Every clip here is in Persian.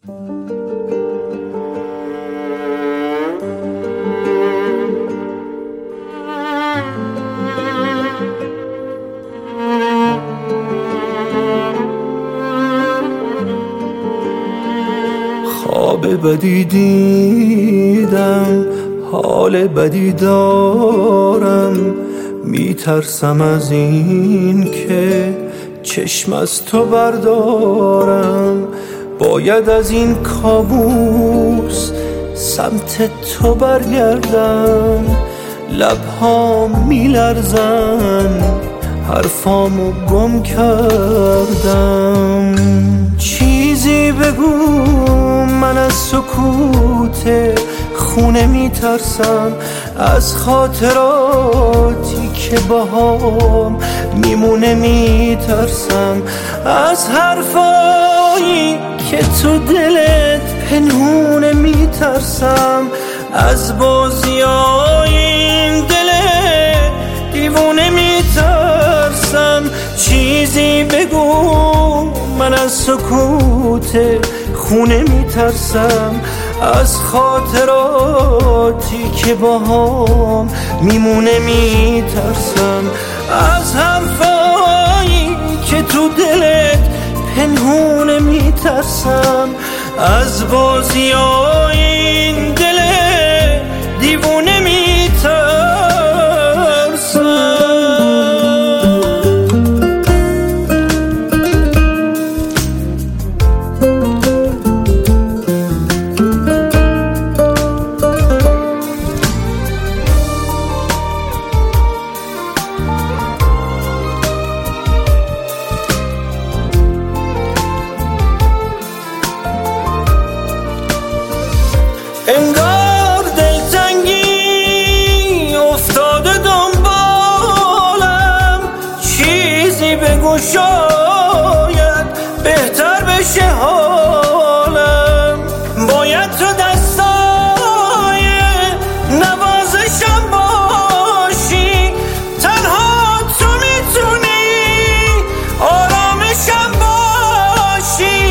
خواب بدی دیدم، حال بدی دارم، میترسم از این که چشم از تو بردارم. باید از این کابوس سمت تو برگردم. لبهام میلرزن، حرفامو گم کردم. چیزی بگو، من از سکوت خونه میترسم، از خاطراتی که باهام میمونه میترسم، از حرفایی که تو دلت پنهونه میترسم، از بازیای این دل دیوونه میترسم. چیزی بگو، من از سکوت خونه میترسم، از خاطراتی که باهام میمونه میترسم، از حرفایی که تو دلت پنهونه میترسم، از بازیای این دل دیوونه میترسم. انگار دلتنگی افتاده دنبالم، چیزی بگو شاید بهتر بشه حالم. باید تو دستای نوازشم باشی، تنها تو میتونی آرامشم باشی.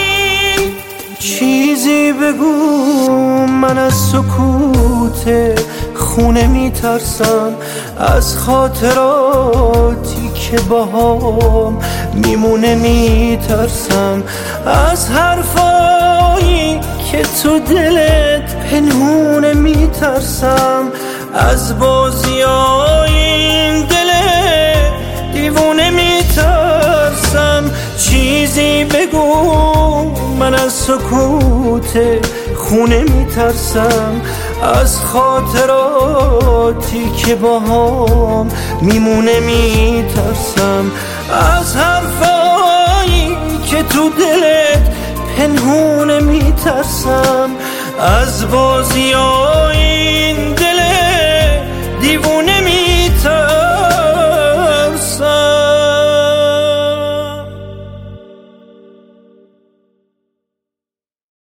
چیزی بگو، من از سکوت خونه میترسم، از خاطراتی که باهام میمونه میترسم، از حرفایی که تو دلت پنهونه میترسم، از بازیای این دل دیوونه میترسم. چیزی بگو، من از سکوت خونه میترسم، از خاطراتی که باهام میمونه میترسم، از حرفایی که تو دلت پنهونه میترسم، از بازیای این دل دیوونه